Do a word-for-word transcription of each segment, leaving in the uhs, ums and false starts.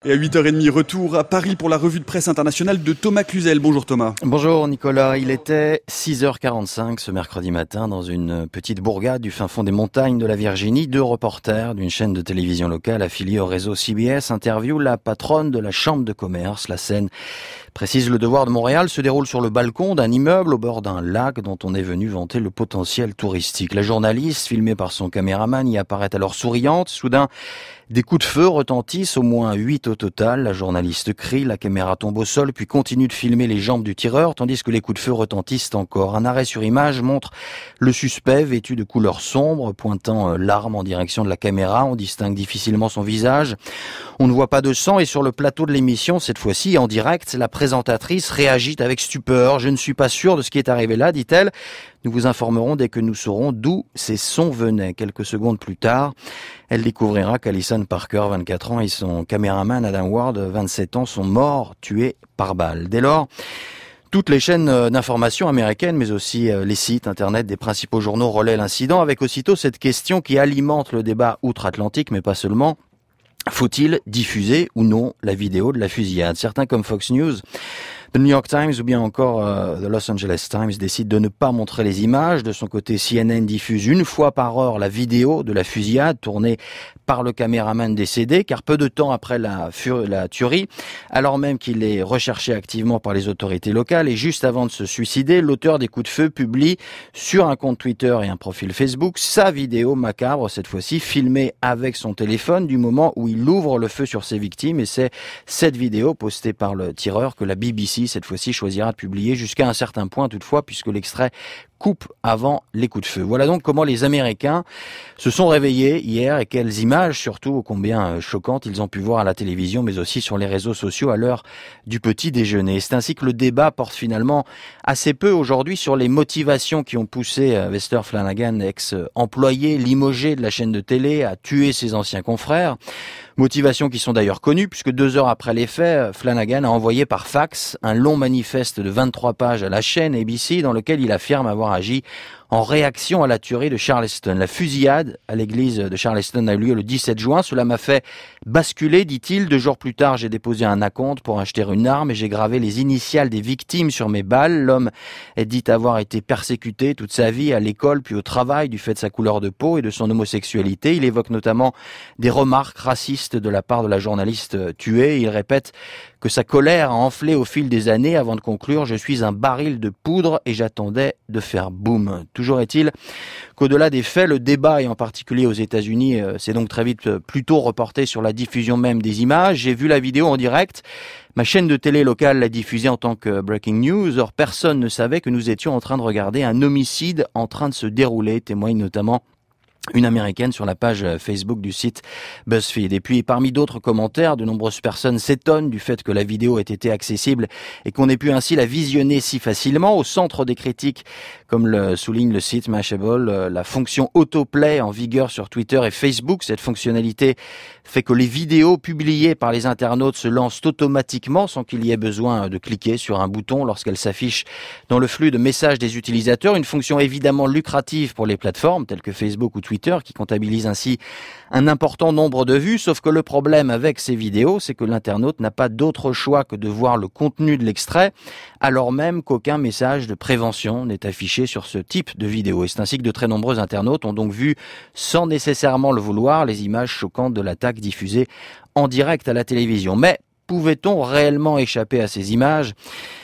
Et à huit heures trente, retour à Paris pour la revue de presse internationale de Thomas Cluzel. Bonjour Thomas. Bonjour Nicolas, il était six heures quarante-cinq ce mercredi matin dans une petite bourgade du fin fond des montagnes de la Virginie. Deux reporters d'une chaîne de télévision locale affiliée au réseau C B S interviewent la patronne de la chambre de commerce. La scène, précise Le Devoir de Montréal, se déroule sur le balcon d'un immeuble au bord d'un lac dont on est venu vanter le potentiel touristique. La journaliste, filmée par son caméraman, y apparaît alors souriante. Soudain, des coups de feu retentissent, au moins huit au total. La journaliste crie, la caméra tombe au sol, puis continue de filmer les jambes du tireur, tandis que les coups de feu retentissent encore. Un arrêt sur image montre le suspect vêtu de couleur sombre, pointant l'arme en direction de la caméra. On distingue difficilement son visage. On ne voit pas de sang et sur le plateau de l'émission, cette fois-ci en direct, la présentatrice réagit avec stupeur. « Je ne suis pas sûre de ce qui est arrivé là », dit-elle. Nous vous informerons dès que nous saurons d'où ces sons venaient. Quelques secondes plus tard, elle découvrira qu'Alison Parker, vingt-quatre ans, et son caméraman Adam Ward, vingt-sept ans, sont morts, tués par balle. Dès lors, toutes les chaînes d'information américaines, mais aussi les sites internet des principaux journaux relaient l'incident, avec aussitôt cette question qui alimente le débat outre-Atlantique, mais pas seulement. Faut-il diffuser ou non la vidéo de la fusillade ? Certains comme Fox News, The New York Times ou bien encore euh, The Los Angeles Times décident de ne pas montrer les images. De son côté, C N N diffuse une fois par heure la vidéo de la fusillade tournée par le caméraman décédé, car peu de temps après la, fur- la tuerie, alors même qu'il est recherché activement par les autorités locales et juste avant de se suicider, l'auteur des coups de feu publie sur un compte Twitter et un profil Facebook sa vidéo macabre, cette fois-ci filmée avec son téléphone du moment où il ouvre le feu sur ses victimes, et c'est cette vidéo postée par le tireur que la B B C cette fois-ci choisira de publier jusqu'à un certain point toutefois, puisque l'extrait coupe avant les coups de feu. Voilà donc comment les Américains se sont réveillés hier et quelles images, surtout combien choquantes, ils ont pu voir à la télévision, mais aussi sur les réseaux sociaux à l'heure du petit déjeuner. C'est ainsi que le débat porte finalement assez peu aujourd'hui sur les motivations qui ont poussé Lester Flanagan, ex-employé limogé de la chaîne de télé, à tuer ses anciens confrères. Motivations qui sont d'ailleurs connues, puisque deux heures après les faits, Flanagan a envoyé par fax un long manifeste de vingt-trois pages à la chaîne A B C dans lequel il affirme avoir agi en réaction à la tuerie de Charleston. La fusillade à l'église de Charleston a eu lieu le dix-sept juin. Cela m'a fait basculer, dit-il. Deux jours plus tard, j'ai déposé un acompte pour acheter une arme et j'ai gravé les initiales des victimes sur mes balles. L'homme est dit avoir été persécuté toute sa vie à l'école puis au travail du fait de sa couleur de peau et de son homosexualité. Il évoque notamment des remarques racistes de la part de la journaliste tuée. Il répète que sa colère a enflé au fil des années avant de conclure « Je suis un baril de poudre et j'attendais de faire boum ». Toujours est-il qu'au-delà des faits, le débat, et en particulier aux États-Unis, euh, s'est donc très vite euh, plutôt reporté sur la diffusion même des images. J'ai vu la vidéo en direct. Ma chaîne de télé locale l'a diffusée en tant que breaking news. Or, personne ne savait que nous étions en train de regarder un homicide en train de se dérouler, témoigne notamment une américaine sur la page Facebook du site BuzzFeed. Et puis, parmi d'autres commentaires, de nombreuses personnes s'étonnent du fait que la vidéo ait été accessible et qu'on ait pu ainsi la visionner si facilement. Au centre des critiques, comme le souligne le site Mashable, la fonction autoplay en vigueur sur Twitter et Facebook, cette fonctionnalité fait que les vidéos publiées par les internautes se lancent automatiquement sans qu'il y ait besoin de cliquer sur un bouton lorsqu'elles s'affichent dans le flux de messages des utilisateurs. Une fonction évidemment lucrative pour les plateformes telles que Facebook ou Twitter, Twitter, qui comptabilise ainsi un important nombre de vues, sauf que le problème avec ces vidéos, c'est que l'internaute n'a pas d'autre choix que de voir le contenu de l'extrait, alors même qu'aucun message de prévention n'est affiché sur ce type de vidéo. Et c'est ainsi que de très nombreux internautes ont donc vu, sans nécessairement le vouloir, les images choquantes de l'attaque diffusée en direct à la télévision. Mais pouvait-on réellement échapper à ces images ?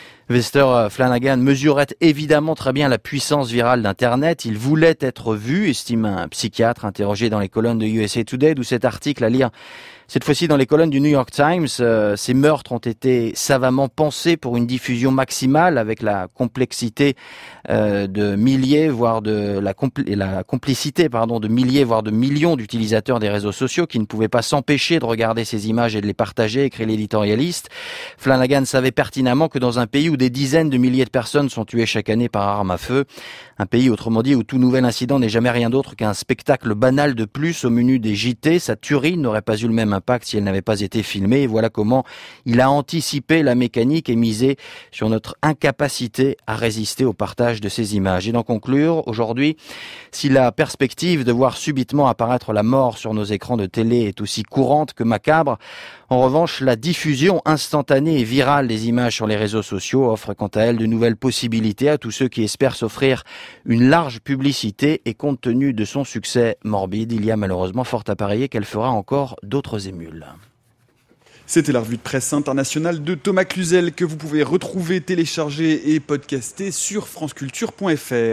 Lester Flanagan mesurait évidemment très bien la puissance virale d'Internet. Il voulait être vu, estime un psychiatre interrogé dans les colonnes de U S A Today, d'où cet article à lire cette fois-ci dans les colonnes du New York Times. Euh, ces meurtres ont été savamment pensés pour une diffusion maximale avec la complexité euh, de milliers, voire de la, compl- la complicité pardon, de milliers, voire de millions d'utilisateurs des réseaux sociaux qui ne pouvaient pas s'empêcher de regarder ces images et de les partager, écrit l'éditorialiste. Flanagan savait pertinemment que dans un pays où des dizaines de milliers de personnes sont tuées chaque année par arme à feu, un pays autrement dit où tout nouvel incident n'est jamais rien d'autre qu'un spectacle banal de plus au menu des J T, sa tuerie n'aurait pas eu le même impact si elle n'avait pas été filmée. Et voilà comment il a anticipé la mécanique et misé sur notre incapacité à résister au partage de ces images. Et d'en conclure, aujourd'hui, si la perspective de voir subitement apparaître la mort sur nos écrans de télé est aussi courante que macabre, en revanche, la diffusion instantanée et virale des images sur les réseaux sociaux offre quant à elle de nouvelles possibilités à tous ceux qui espèrent s'offrir une large publicité, et compte tenu de son succès morbide, il y a malheureusement fort à parier qu'elle fera encore d'autres émules. C'était la revue de presse internationale de Thomas Cluzel que vous pouvez retrouver, télécharger et podcaster sur franceculture point f r.